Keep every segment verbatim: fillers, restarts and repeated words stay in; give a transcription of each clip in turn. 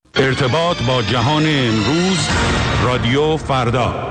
ارتباط با جهان امروز، رادیو فردا.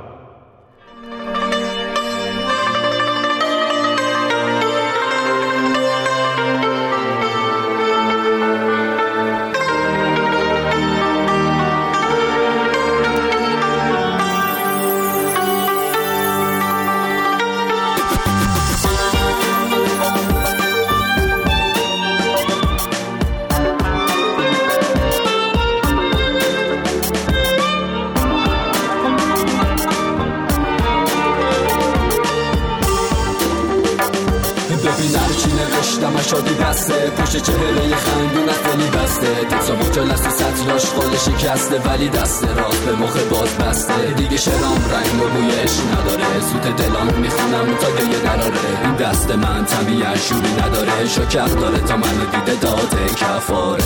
شادی بسته پشت چهره خندون از دلی بسته تکسا مجلس و سطلاش خال شکسته ولی دست راست به مخ باز بسته دیگه شرام رنگ و بویش نداره سوت دلام میخونم تا گریه دراره این دست من طبیعت شوری نداره شکر داره تا منو دیده داده کفاره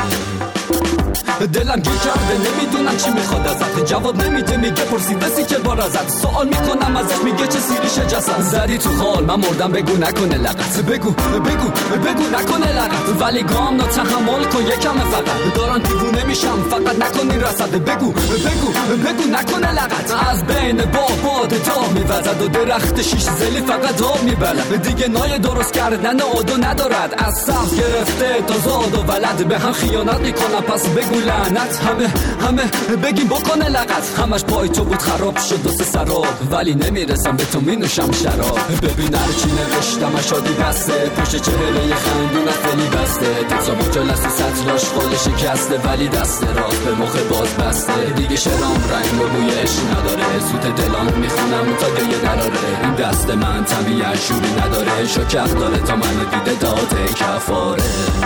دلم گیر کرده نمیدونم چی میخواد ازت جواب نمیده میگه پرسیدسی که بار ازت سوال میکنم ازش میگه چه سیریشه جسد زدی تو خال من مردم بگو نکنه لغت بگو بگو بگو نکنه لغت ولی گام نا تحمل کن یکم فقط دارن دیوونه میشم فقط نکنی رسد بگو بگو بگو نکنه لغت از بین با باد تا میوزد و درخت شیش زلی فقط آب میبلد دیگه نای درست کردن عادو ندارد از سبز گرفته تا زاد و ولد به هم خیانت میکنم پس بگو لعنت همه همه بگیم بکنه لغت همش پای تو بود خراب شد و سه سراب ولی نمیرسم به تو مینوشم شراب ببین هرچی نوشتم شادی بسته پشت چهره خندون از دلی بسته تکسا مجلس و سطلاش خال شکسته ولی دست راست به مخ باز بسته دیگه شرام رنگ و بویش نداره سوت دلام میخونم تا گریه دراره این دست من طبیعت شوری نداره شکر داره تا منو دیده داده کفاره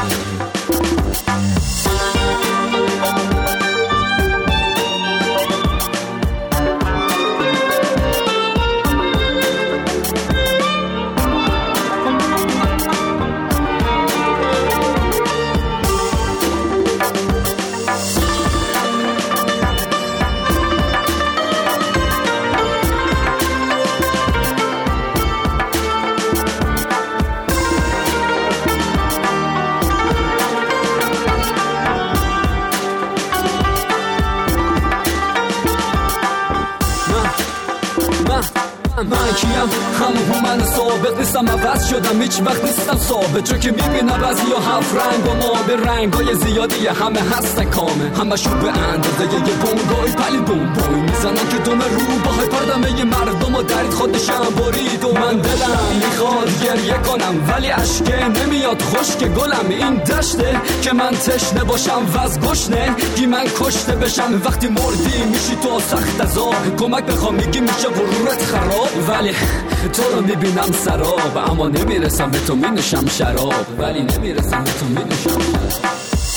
من کیم همون من ثابت نیستم عوض شدم هیچ وقت نیستم ثابت چون که میبینم بعضی ها هفت رنگ و ما به رنگ های زیادی همه هستن کامه همه شو به اندازه یه بونگای پلی بونبوی میزنن که دوم رو باهای پردمه یه مردم و درید خودشم برید و من دلم میخواد گریه کنم ولی عشقه نمیاد خشک گلم این دشته که من تشنه باشم وز گشنه گی من کشته بشم وقتی مردی میشی تو سخت عذاب کمک بخوام میگی میشه غرورت خراب ولی تو رو میبینم سراب اما نمیرسم به تو مینوشم شراب ولی نمیرسم به تو مینوشم شراب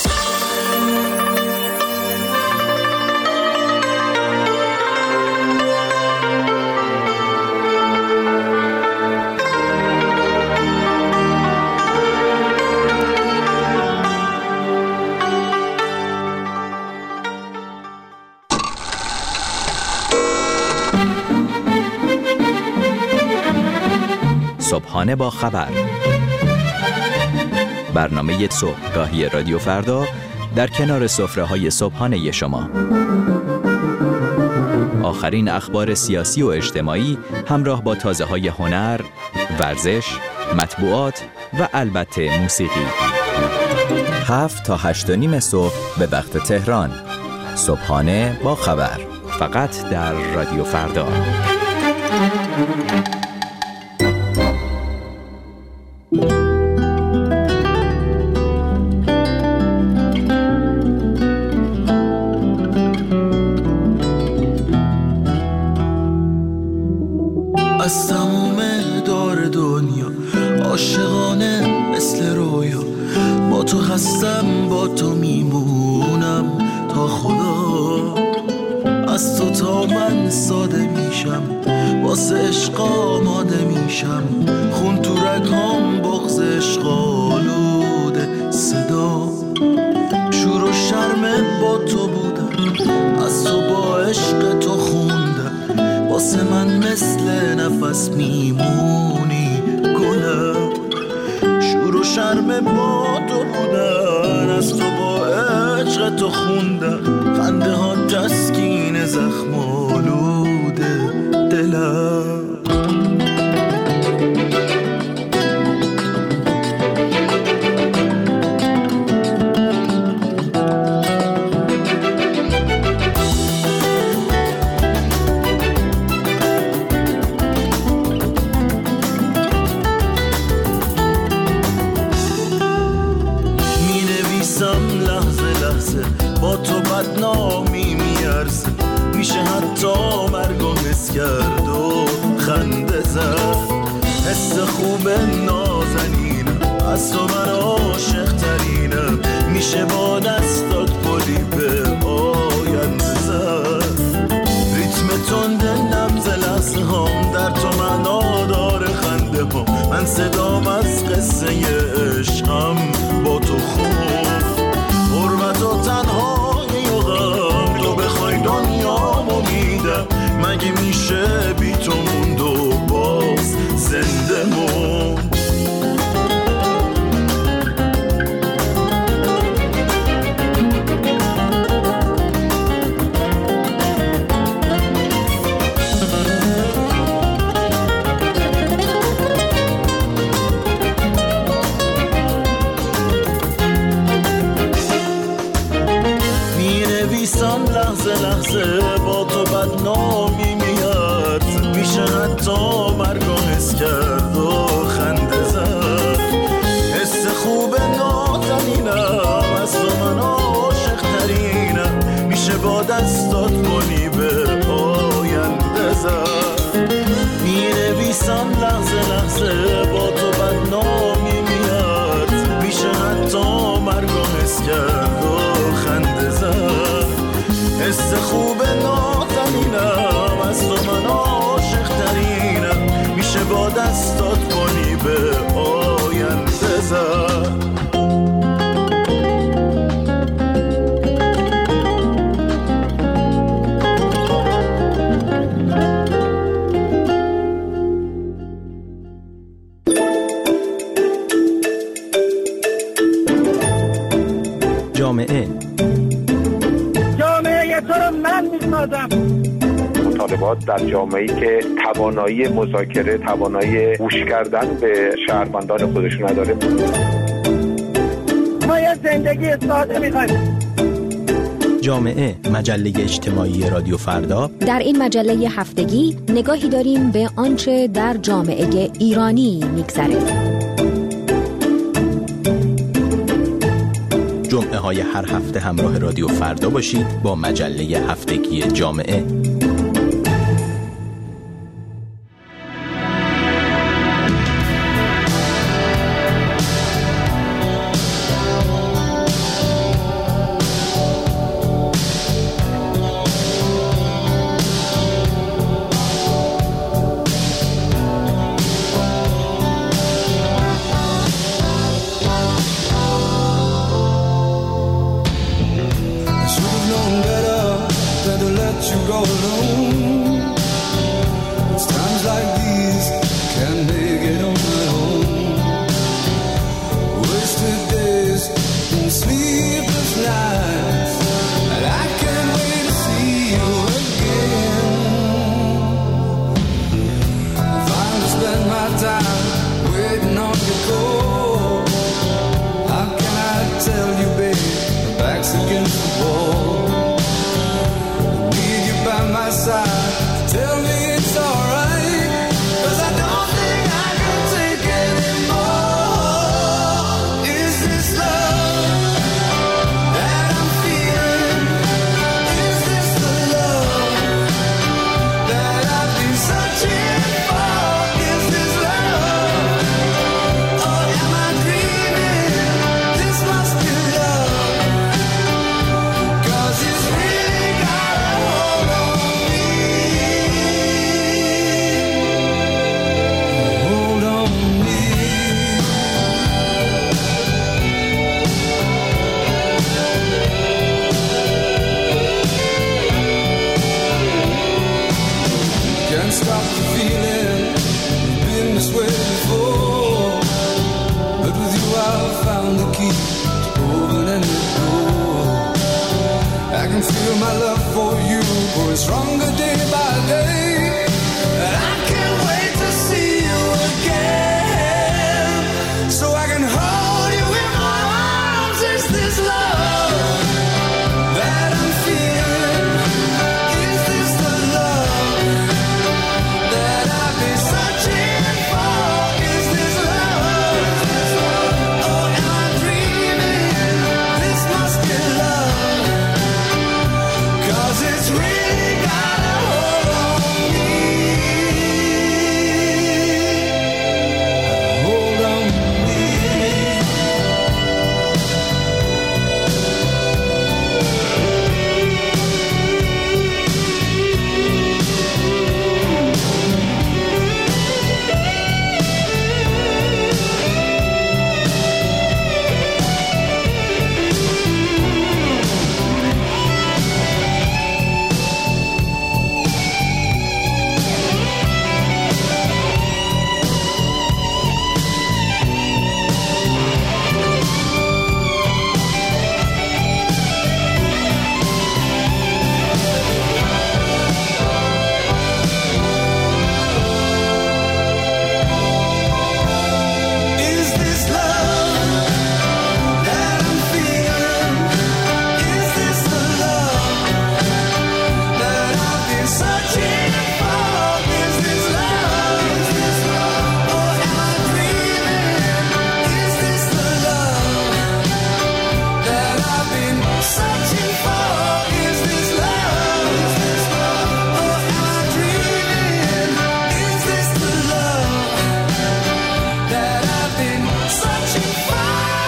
صبحانه با خبر، برنامه صبحگاهی رادیو فردا در کنار سفره‌های صبحانه شما. آخرین اخبار سیاسی و اجتماعی همراه با تازه‌های هنر، ورزش، مطبوعات و البته موسیقی. هفت تا هشت و نیم صبح به وقت تهران. صبحانه با خبر، فقط در رادیو فردا. از تموم دار دنیا عاشقانه مثل رویا با تو هستم با تو میمونم تا خدا از تو تا من ساده میشم واسه عشق آماده میشم خون تو رگام بغض عشق آلوده صدا شور و شرم با تو بودم از تو با عشق تو خوندم واسه من مثل نفس میمونی گلم شور و شرم با تو بودن از تو با عشق تو تو خوندم، خنده ها تسکین زخم آلوده دلم. با تو بدنامی میارزه، میشه حتی مرگو حس کرد و خنده زد. حس خوب نازنینم، از تو من عاشق ترینم، میشه با دستات گلی به آینده زد. ریتم تند نبض لحظه هم در تو معنا داره، خنده هم من صدام از قصه عشقم با تو خون. حرمت و تنهایی و غم تو بخوای دنیامو میدم، مگه میشه بی تو موند و باز زنده موند. لحظه لحظه با تو بدنامی میاد، میشه حتی مرگو حس کرد و خنده زد. حس خوب نازنینم، از تو من عاشق ترینم، میشه با دستات گلی به آینده زد. مینویسم لحظه لحظه با تو بدنامی میاد، میشه حتی مرگو حس کرد و خنده زد. حس خوب نازنینم، از تو من عاشق ترینم، میشه با دستات گلی به آینده زد. جامعه تو رو من می‌سازم. مطالبات در جامعه‌ای که توانایی مذاکره، توانایی گوش کردن به شهروندان خودش نداره. ما یه زندگی ساده می‌خوایم. جامعه، مجله اجتماعی رادیو فردا. در این مجله هفتگی نگاهی داریم به آنچه در جامعه ایرانی می‌گذره. جمعه های هر هفته همراه رادیو فردا باشید با مجله هفتگی جامعه. Against the wall, need you by my side. feel my love for you growing stronger day by day. And I can't wait to see you again, so I can hold you in my arms. Is this love that I'm feeling? Is this the love that I've been searching for? Is this love? Oh, am I dreaming? This must be love, 'cause it's really got a hold on me. Hold on me. Is this love that I'm feeling? Is this the love that I've been searching for? Is this love? Is this love? Or am I dreaming? Is this the love that I've been searching for? Is this love? Is this love? Or am I dreaming? Is this the love that I've been searching for?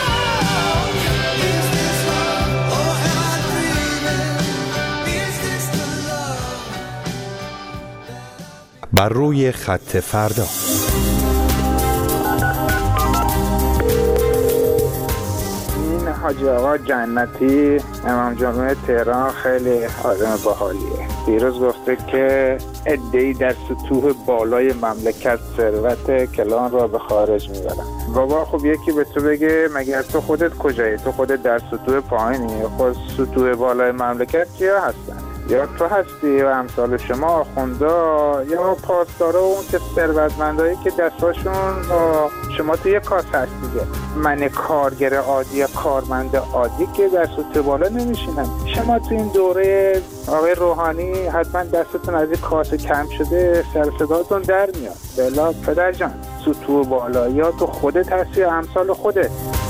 Is this love? Or am I dreaming? Is this the love? بر روی خط فردا. این حاجی آقا جنتی امام جمعه تهران خیلی آدم باحالیه. دیروز گفته که عده‌ای در سطوح بالای مملکت ثروت کلان را به خارج میبرن. بابا خب یکی به تو بگه مگر تو خودت کجایی؟ تو خودت در سطوح پایینی؟ خود سطوح بالای مملکت کیا هستن؟ یا تو هستی و امثال شما آخوندا، یا پاسدارا و اون که ثروتمندایی که دستاشون با شما تو یک کاس هست دیگه. من کارگر عادی یا کارمند عادی که در سطوح بالا نمیشینم. شما تو این دوره آقای روحانی حتما دستتون از این کاسه کم شده، سر صداتون در میاد. بلا پدر جان، سطوح بالا یا تو خودت هستی یا امثال خودت.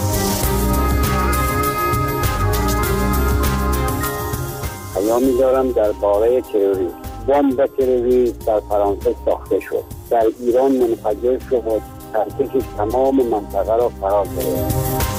پیامی دارم در باره تروریسم. بمب تروریسم در فرانسه ساخته شد، در ایران منفجر شد، ترکش تمام منطقه را فرا گرفت.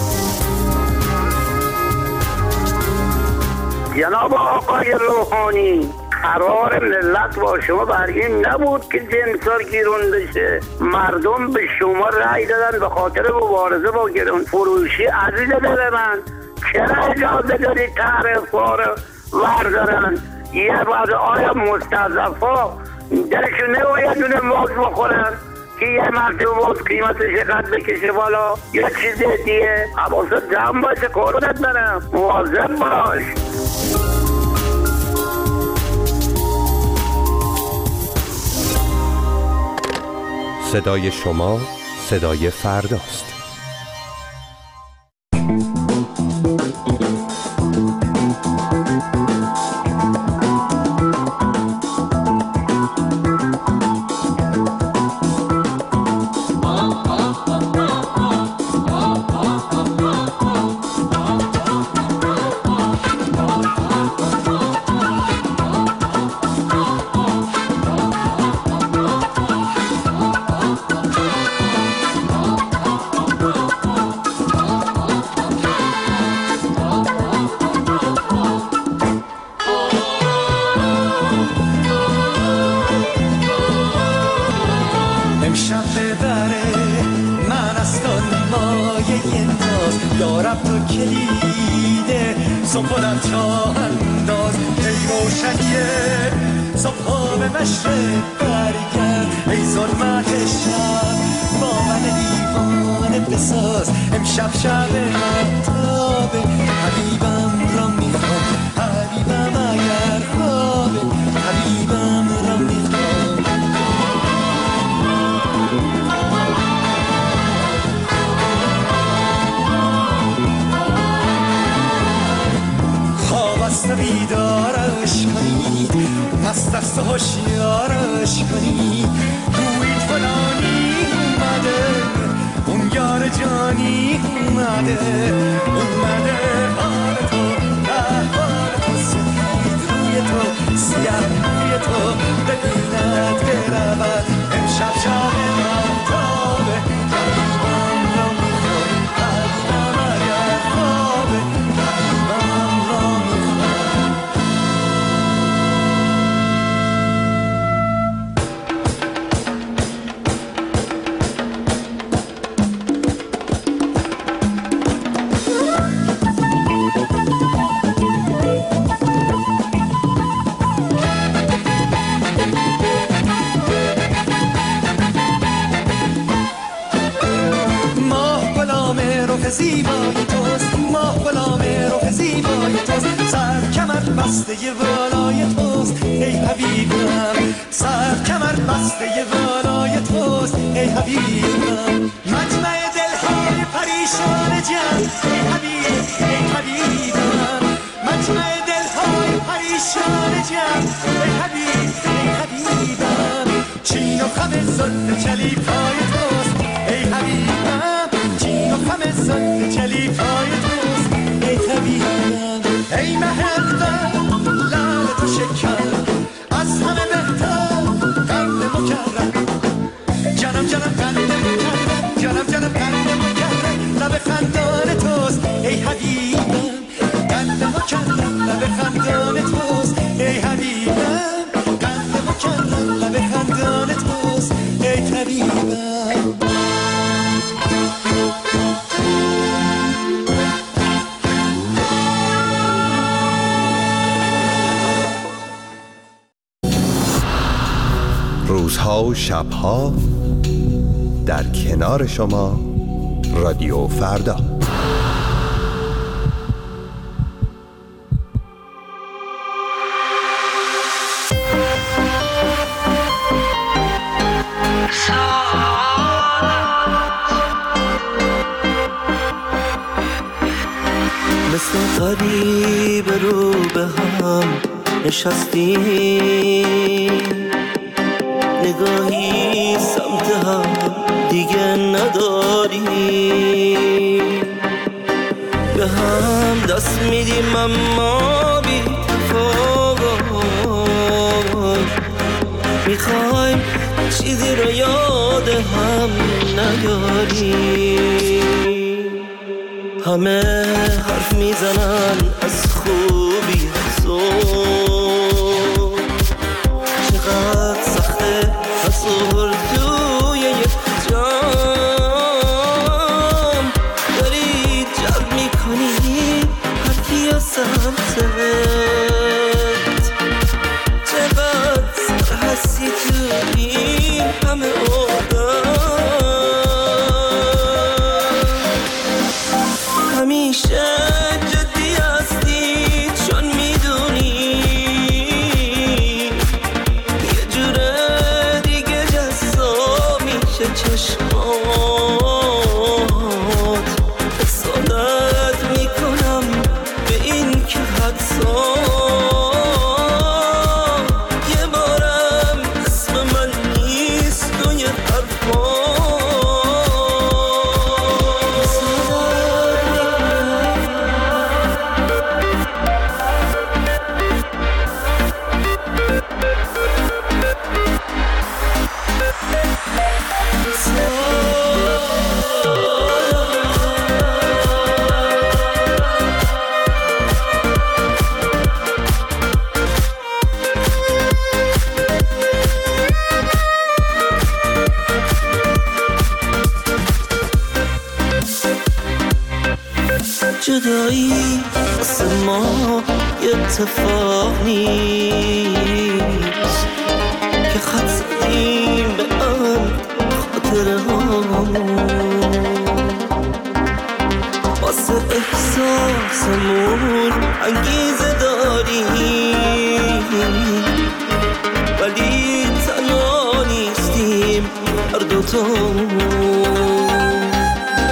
جناب آقای روحانی، قرار ملت با شما برگیم نبود که جنسار گیرون بشه. مردم به شما رأی دادن به خاطر مبارزه با گرون فروشی. عزیز دل من، چرا اجازه دارید تعرفه رو وردارن؟ یه بعد آیا مستضعفا دلشون نباید دونه موز بخورن که یه مرتبه موز قیمتش قد بکشه بالا؟ یه چیز دیگه حواست جمع باشه، قربونت برم، مواظب باش. صدای شما صدای فرداست. دارم تو کلیده صبحونم چاه انداز ای روشنیه صبح به مشرق برگرد ای ظلمت شب با من دیوانه بساز امشب شب مهتابه حبیبم را میخوام حبیبم اگر خواست بیدارش کنی، مست است و هوشیارش کنی. گویید فلانی اومده، اون یار جانی اومده، اومده بار تو، احوال تو، سفید روی تو، سیاه روی تو ببیند برود. امشب شب ماهتابه، قلبم را میخواد، قلبم اگر خوابه، قلبم را میخواد. زیبای توست، ماه غلام رخ زیبای توست، سر کمر بسته بالای توست ای حبیبم، سر کمر بسته بالای توست ای حبیبم. مجمع دلهای پریشان جان ای حبیب، ای حبیبم، مجمع دلهای پریشان جان ای حبیب، ای حبیبم. چین و خم زلف چلیپای توست ای حبیبم، چین و خم زلف چلیپای توست ای حبیبم. ای مهربان لعل تو شکر، از همه بهتر قند مکرم، جانم جانم قند مکرم، جانم جانم قند مکرم، لب خندان توست ای حبیبم، قند مکرم لب خندان توست ای حبیبم، قند مکرم لب خندان توست ای حبیبم. روزها و شبها در کنار شما رادیو فردا. مثل قریب رو به هم نشستیم، نگاهی سمت هم دیگه نداریم، به هم دست میدیم اما بی تفاوت، میخوایم چیزی رو یاد هم نیاریم. همه حرف میزنن از خوبی تو، چقدر سخته حضور توی یک جام، داری جلب میکنی هر کیا سمتت، چقدر سر هستی تو این همه آدم، همیشه جدی هستی چون میدونی یه جوره دیگه جذاب میشه چشمات، حسادت میکنم به این که حدسا یه بارم اسم من نیست توی حرفات. جدایی واسه ما یه اتفاق نیست که خط زدیم به هم خاطره هامون، واسه احساسمون انگیزه داریم ولی تنها نیستیم هر دوتامون.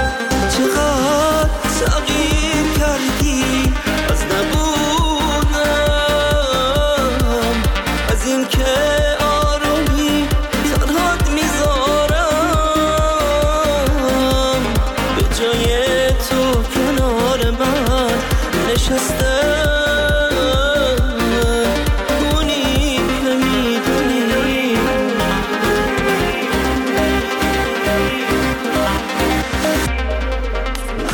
چقدر تغییر کردی از نبودن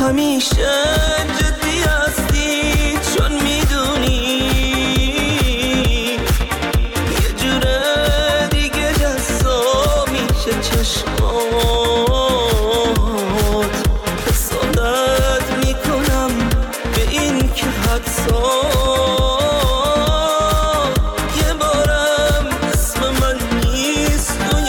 همیشه جدی هستی چون میدونی یه جوره دیگه جذاب میشه چشمات حسادت میکنم به این که حدسات یه بارم اسم من نیست توی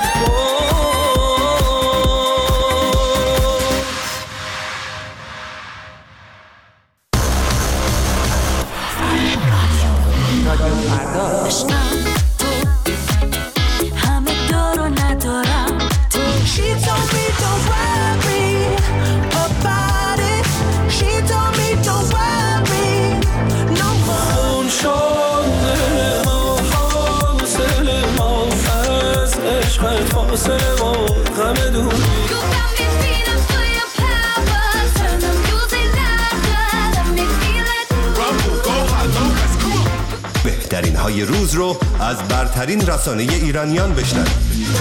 بهترین های روز رو از برترین رسانه ایرانیان بشنوید.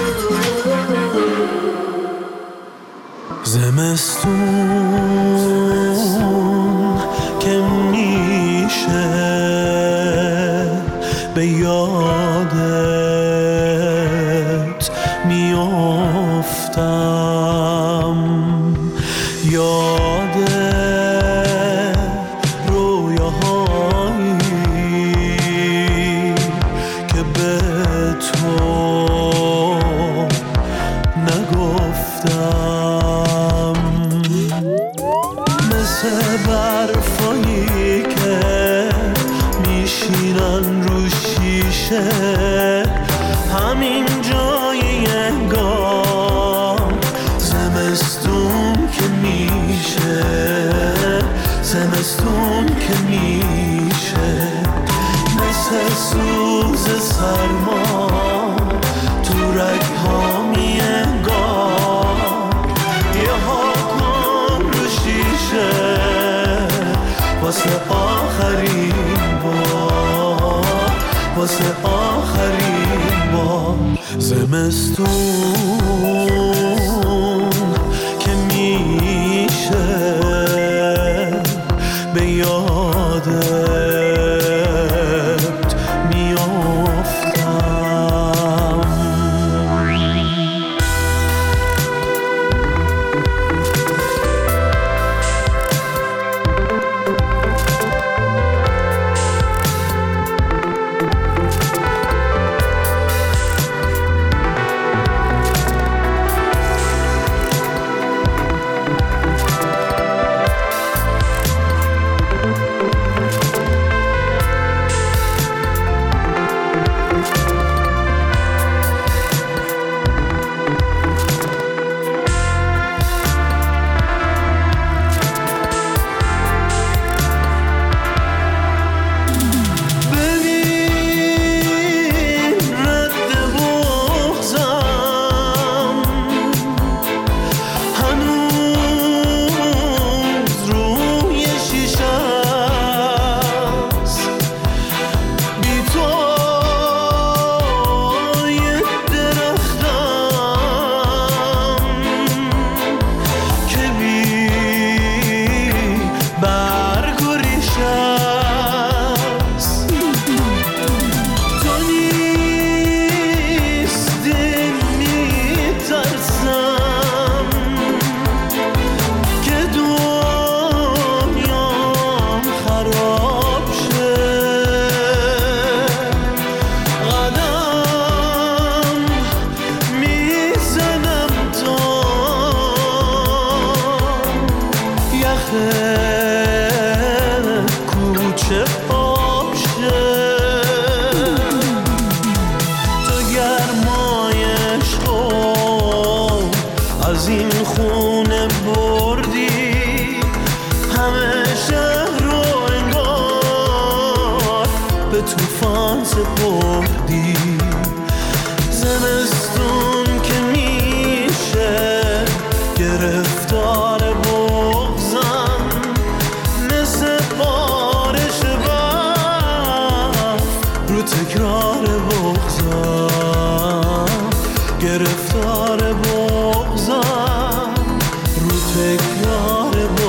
زمستون که میشه به یادت میافتم، یاد رویاهایی که به تو نگفتم، مثل برفایی که میشینن رو شیشه همین جای انگار زمستون که میشه، زمستون که میشه مثل سوز سرما تو رگ‌ها میانگار یه ها کن رو شیشه واسه آخرین بار، واسه آخرین بار. زمستون که میشه به یادت میافتم. گرفتار بغضم رو تکرار بغضم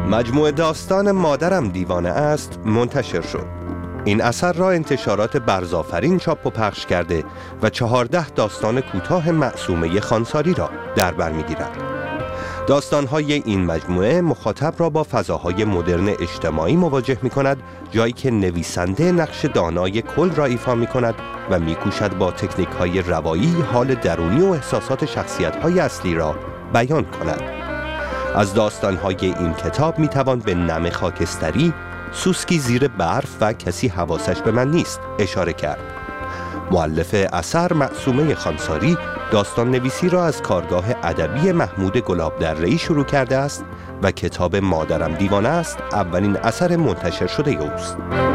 مجموعه داستان مادرم دیوانه است منتشر شد. این اثر را انتشارات برزآفرین چاپ و پخش کرده و چهارده داستان کوتاه معصومه خانساری را در بر می‌گیرد. داستان‌های این مجموعه مخاطب را با فضاهای مدرن اجتماعی مواجه می‌کند، جایی که نویسنده نقش دانای کل را ایفا می‌کند و می‌کوشد با تکنیک‌های روایی حال درونی و احساسات شخصیت‌های اصلی را بیان کند. از داستان‌های این کتاب می‌توان به نم خاکستری، سوسکی زیر برف و کسی حواسش به من نیست اشاره کرد. مؤلف اثر معصومه خانساری داستان نویسی را از کارگاه ادبی محمود گلابدره‌ای شروع کرده است و کتاب مادرم دیوانه است اولین اثر منتشر شده اوست.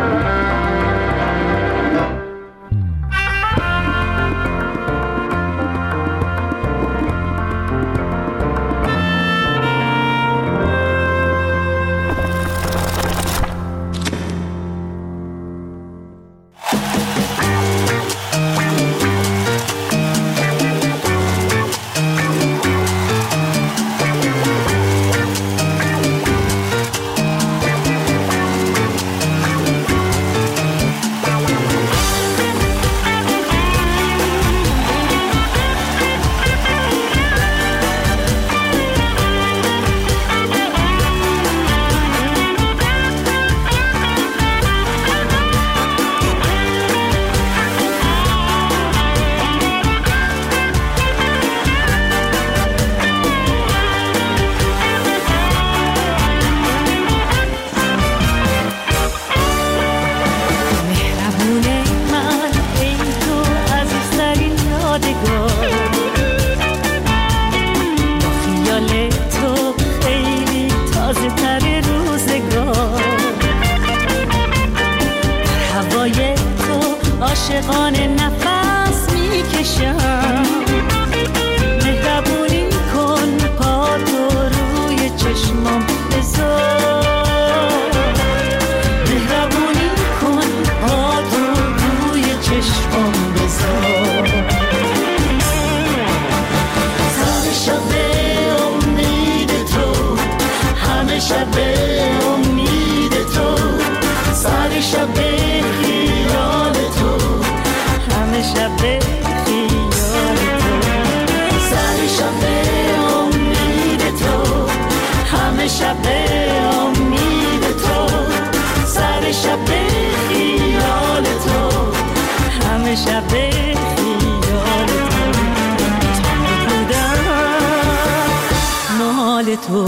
عاشقانه نفس میکشم، مهربونی کن پاتو روی چشمام بذار، مهربونی کن پاتو روی چشمام بذار. سر شب امید تو، همه شب امید تو، سر شب خیال تو، همه شب خیال تو، سر شب امید تو، همه شب امید تو، سر شب خیال تو، همه شب خیال تو، بودم مال تو.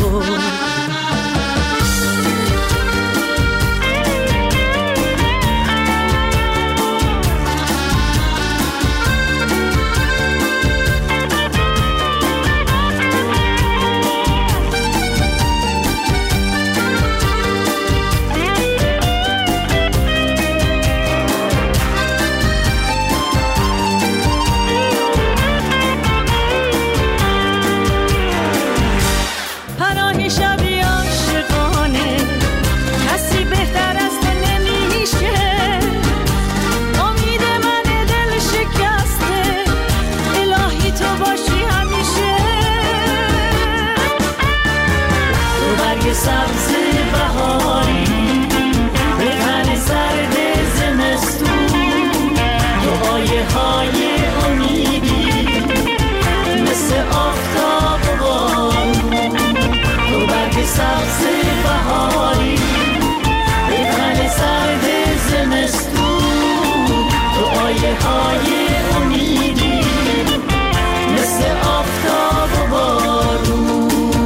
سبز بهاری به تن سرد زمستون، دعایه های امیدی مثل آفتاب و بارون. تو برگ سبز بهاری به تن سرد زمستون، دعایه های امیدی مثل آفتاب و بارون.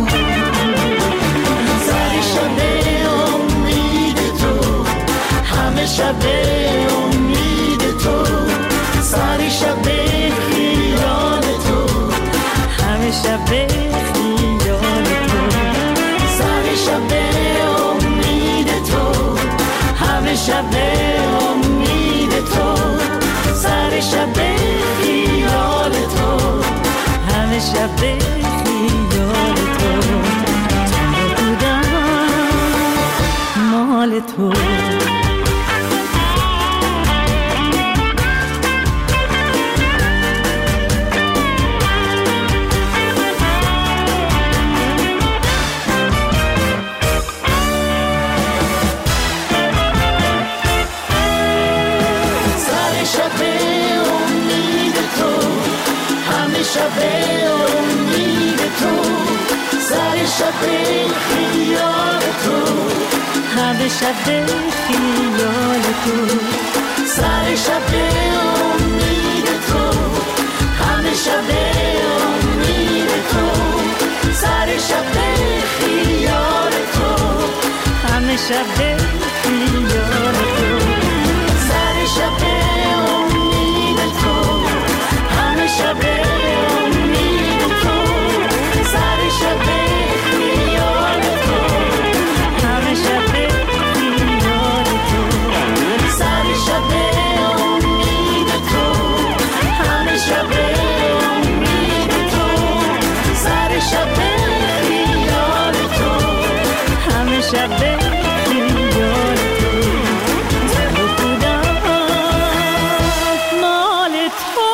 شب امید تو، سر شب خیال تو، همه شب خیال تو، سر شب امید تو، همه شب امید تو، سر شب خیال تو، همه شب خیال تو، بودم مال تو. به خیال تو، همه شب به خیال تو، سر شب به امید تو، همه شب به امید تو، سر شب به خیال تو، همه شب به خیال تو، سر شب به امید تو، همه شب به امید تو، سر شب به خیال تو، همه شب به خیال تو، سر شب به امید تو، همه شب به امید تو، سر شب به خیال تو، همه شب به خیال تو، دل و خودم مال تو.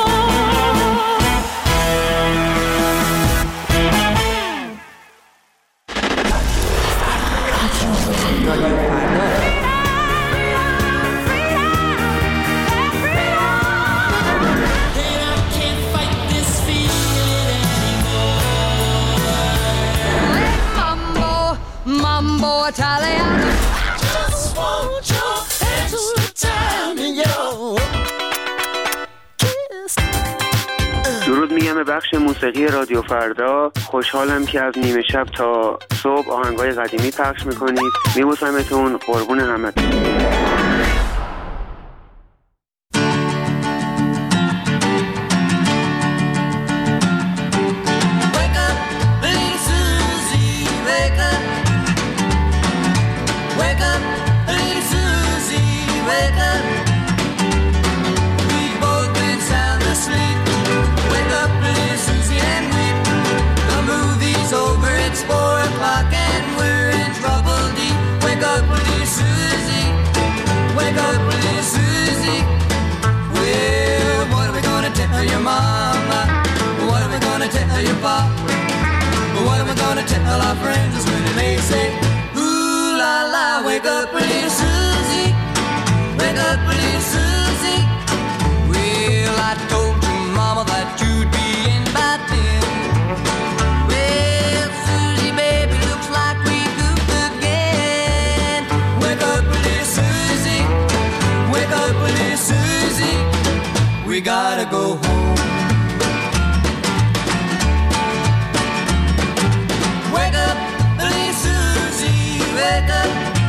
Mambo, mambo Italiano. Just want your extra time in your kiss. درود میگم به بخش موسیقی رادیو فردا. خوشحالم که از نیمه شب تا صبح آهنگای قدیمی پخش میکنید. میبوسمتون، قربون همتون. Tell our friends when they say, ooh la la, wake up pretty Susie, wake up pretty Susie. Well, I told your mama that you'd be in by ten. Well, Susie, baby, looks like we goofed again. Wake up pretty Susie, wake up pretty Susie. We gotta go home. Wake up, pretty Susie, wake up.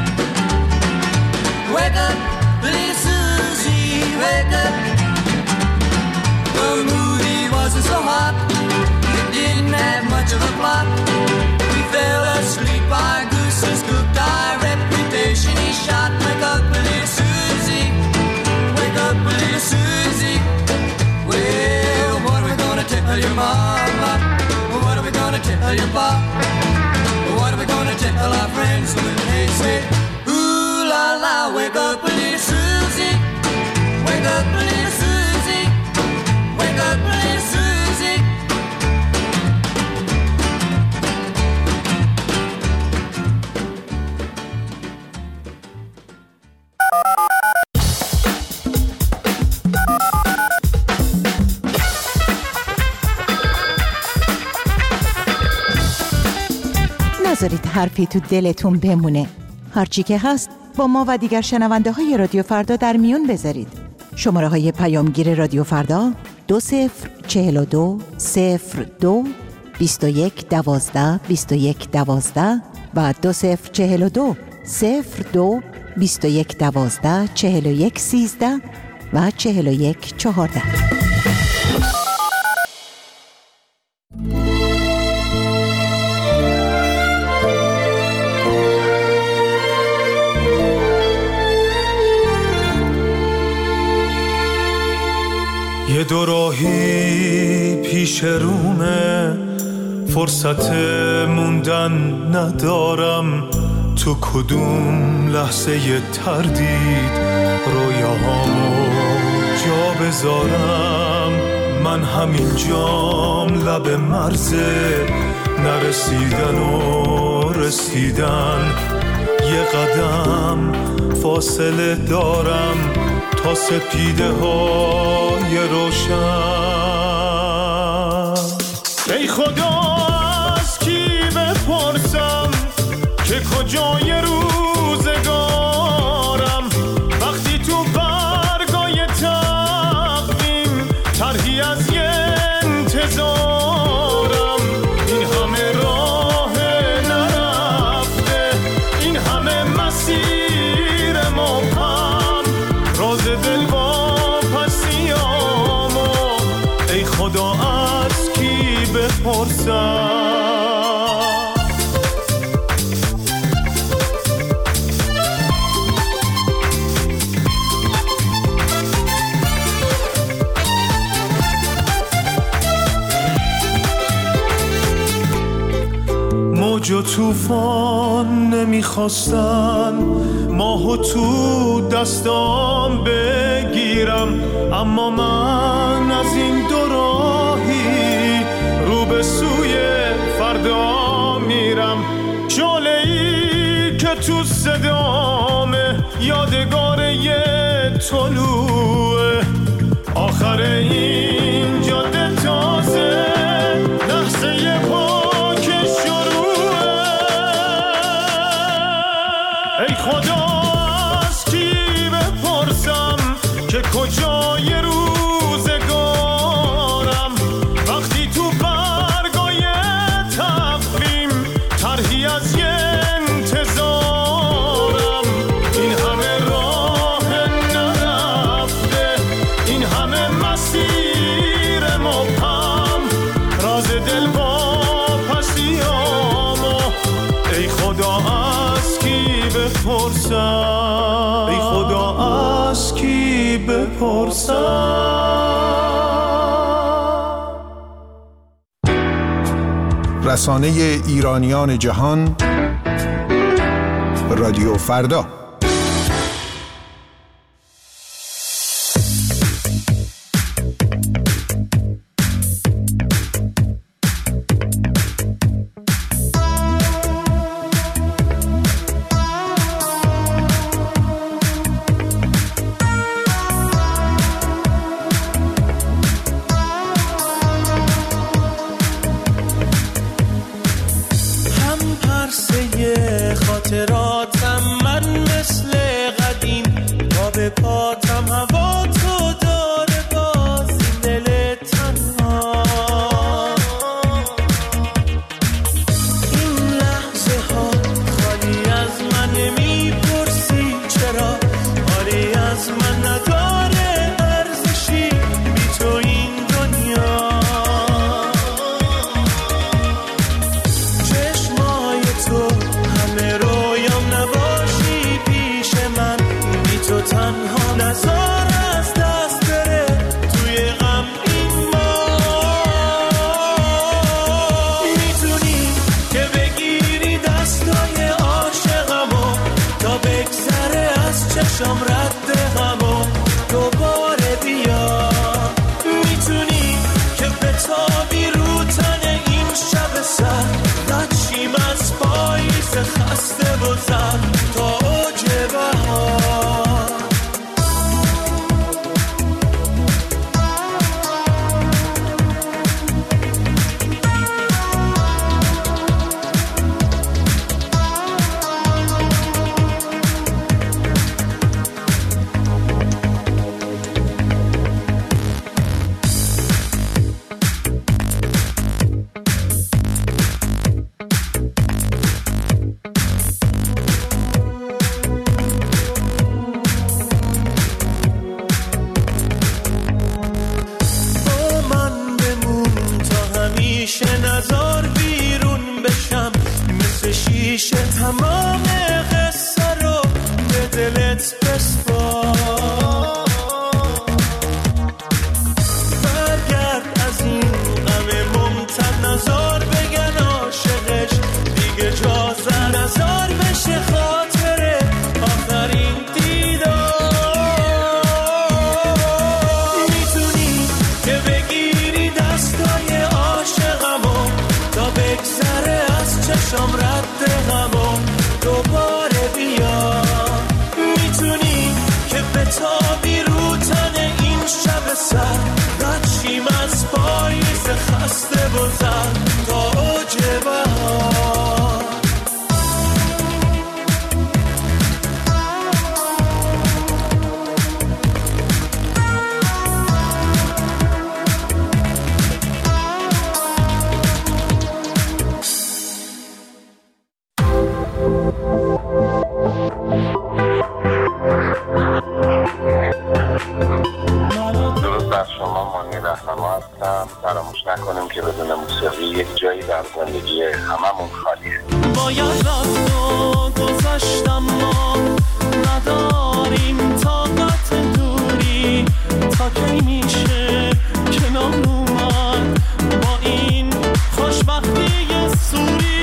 Wake up, pretty Susie, wake up. The movie wasn't so hot, it didn't have much of a plot. We fell asleep, our goose is cooked, our reputation is shot. Wake up, pretty Susie, wake up, pretty Susie. Well, what are we gonna tell your mama? What are we gonna tell your pop? What are we gonna tell our friends when they say, ooh la la, wake up pretty Susie, wake up pretty Susie, wake up pretty Susie. نذارید حرفی تو دلتون بمونه. هرچی که هست با ما و دیگر شنونده های رادیو فردا در میون بذارید. شماره های پیامگیر رادیو فردا دو صفر چهل و دو صفر دو بیست و یک دوازده بیست و یک دوازده و دو صفر چهل و دو صفر دو بیست و یک دوازده چهل و یک سیزده و چهل و یک چهارده. یه دو راهی پیش رومه، فرصت موندن ندارم، تو کدوم لحظه ی تردید رویاهامو جا بذارم. من همین جام لب مرزه، نرسیدن و رسیدن، یه قدم فاصله دارم تا سپیده های روشن. ای خدا از کی بپرسم کجای روزگارم وقتی تو برگای تقویم طرحی از یه انتظارم این همه راه نرفته این همه مسیر مبهم راز دل واپسیامو ای خدا از کی بپرسم موج و توفان نمیخواستن ماهو تو دستام بگیرم اما من از این دو راهی رو به سوی فردا میرم شعله‌ای که تو صدامه یادگار یه طلوعه آخر این جاده تازه لحظه پاک شروعه ای خدا از کی بپرسم که کجای روزگارم وقتی تو برگای تقویم طرحی از یه انتظارم این همه راه نرفته این همه مسیر مبهم راز دل واپسیامو ای خدا از کی بپرسم ای خدا از کی بپرسم رسانه ایرانیان جهان رادیو فردا خاطراتم من مثل قدیم با به پاتم هوا تو داره باز این دل تنها این لحظه ها خالی از من نمیپرسی چرا حالی از من نداره ارزشی بی تو این دنیا چشمای تو همه رویام نباشی پیش من بی تو تنها نزار از دست بره توی غم این ما میتونی که بگیری دستای عاشقمو تا بگذره از چشم رد غمو دوباره بیا میتونی که بتابی رو تن این شب سر نچیم از پاییز خسته و زن تا اوج بهار تمام قصه رو به دلت بسپار برگرد از این غم ممتد نزار بگن عاشقش دیگه جا زر نزار بشه خاطره آخرین دیدار میتونی که بگیری دستای عاشقمو تا بگذره از چشم رد غمو دوباره بیا میتونی که بتابی رو تن این شب سر نچیم از پاییز خسته و زن تا اوج بهار باید رفت و گذشتم ما نداریم طاقت دوری تا کی میشه کنار اومد با این خوشبختی سوری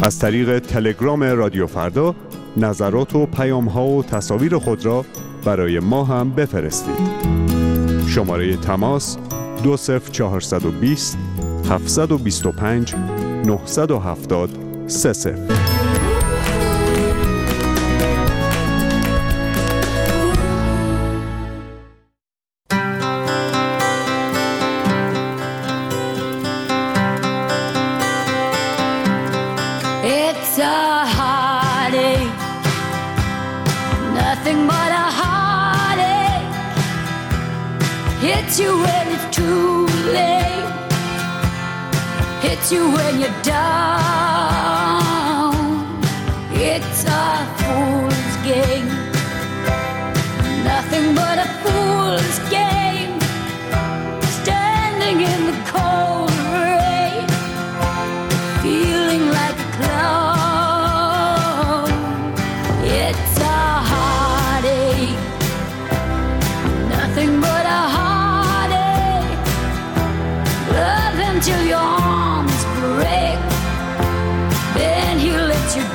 از طریق تلگرام رادیو فردا نظرات و پیام‌ها و تصاویر خود را برای ما هم بفرستید. شماره تماس دو صفر چهارصد و بیست هفتصد و بیست و پنج نهصد و هفتاد سه صفر. It's a heartache, nothing but a heartache. Hits you when it's too late, hits you when you're down. It's a fool's game, nothing but a fool's game. Standing in the cold rain, feeling like a clown. It's a heartache, nothing but a heartache. Love until your arms break, then he lets you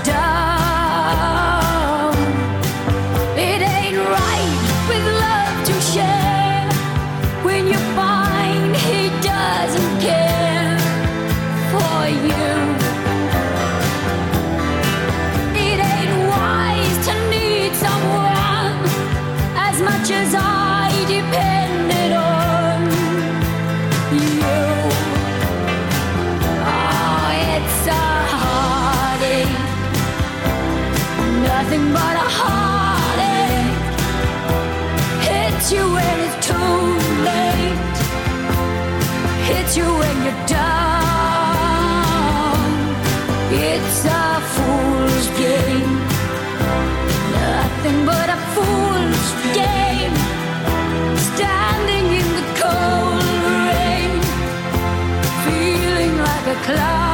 down. It ain't right with love to share when you find he doesn't care for you. It ain't wise to need someone as much as I depended on you. Oh, it's a heartache, nothing but a heartache. Hits you when it's too late, hits you when you're down. It's a fool's game, nothing but a fool's game. Standing in the cold rain, feeling like a clown.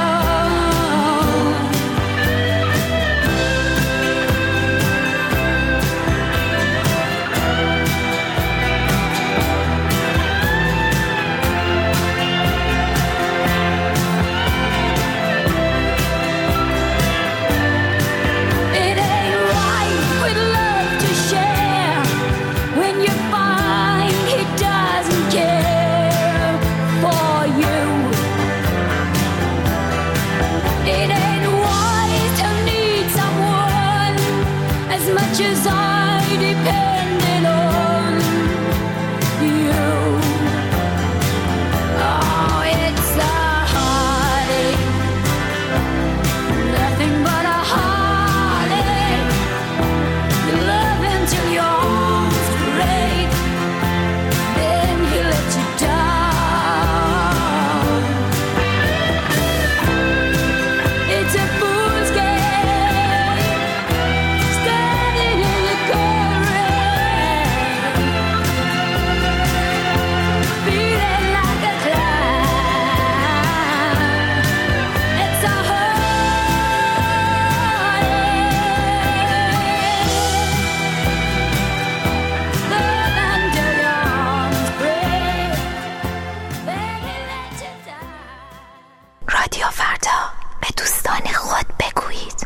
It ain't right with love to share when you find he doesn't care for you. It ain't wise to need someone as much as I depended on you. Oh, it's a heartache, nothing but a heartache. You love him till your arms break, then he lets you down. It's a fool's game, standing in the cold rain, feeling like a clown. It's a heartache, love until your arms break, then he lets you down. رادیو فردا، به دوستان خود بگویید.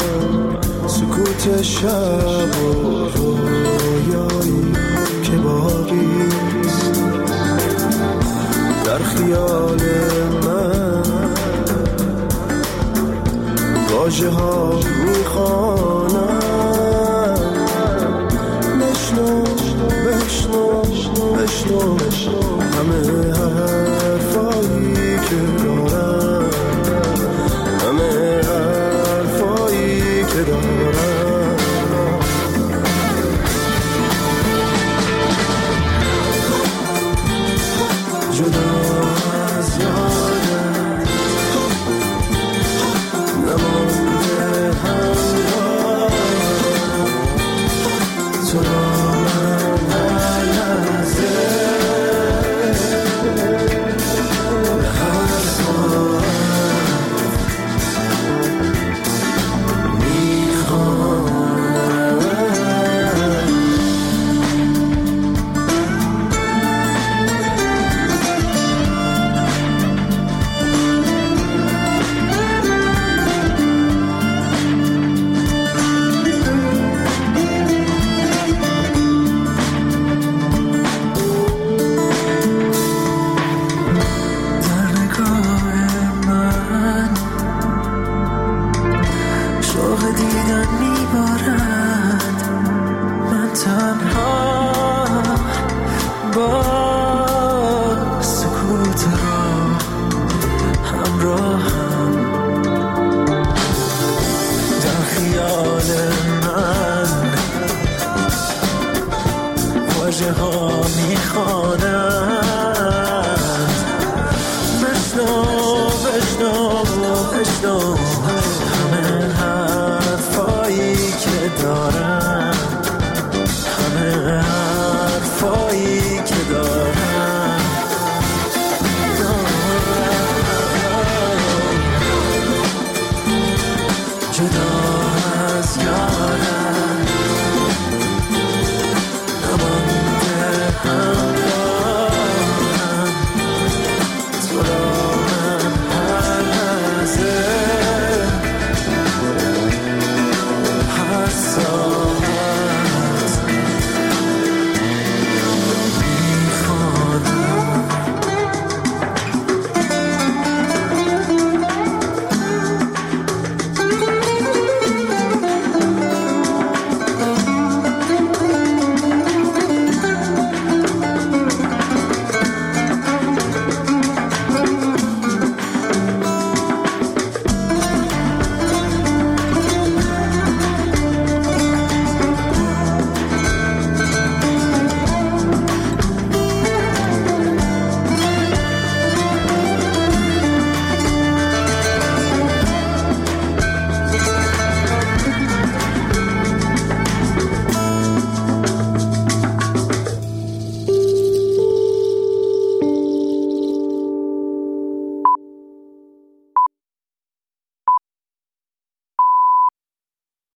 شب و رویایی که با خیال من واژه ها میخوانم بشنو بشنو بشنو همه حرفایی که دارم همه حرفایی که دارم جدا از یادم نمانده همراه تو را من هر لحظه هر ساعت میخوام جدا از یاد